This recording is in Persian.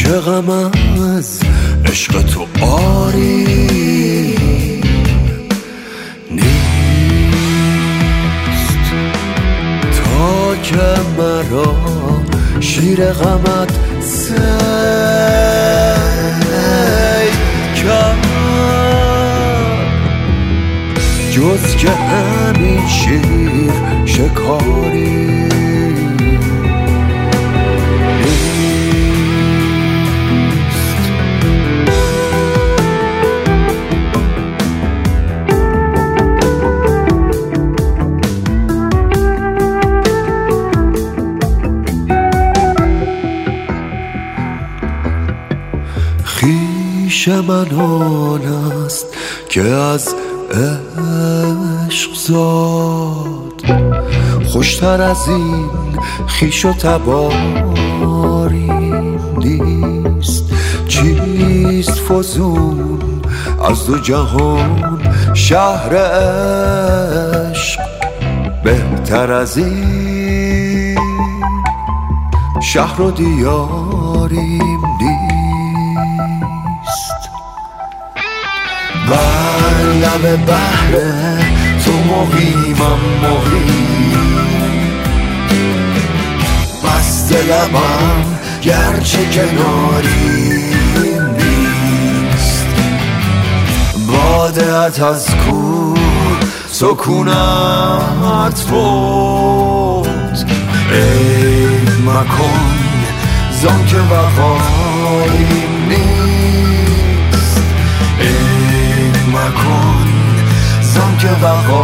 چه غم از عشق تو آری نیست تا که مرا شیر غمت سی کرد جز که همین شیر شکاری خویش من آن است که از عشق زاد خوشتر از این خویش و تباری نیست چیست فزون از دو جهان شهر عشق بهتر از این شهر و دیاریم نیست بر لب بحر تو مقیمم بست لبم گرچه کناری نیست بادت از کو سکونت فوت عیب مکن زان که وفاییم نیست عیب مکن زان که وفاییم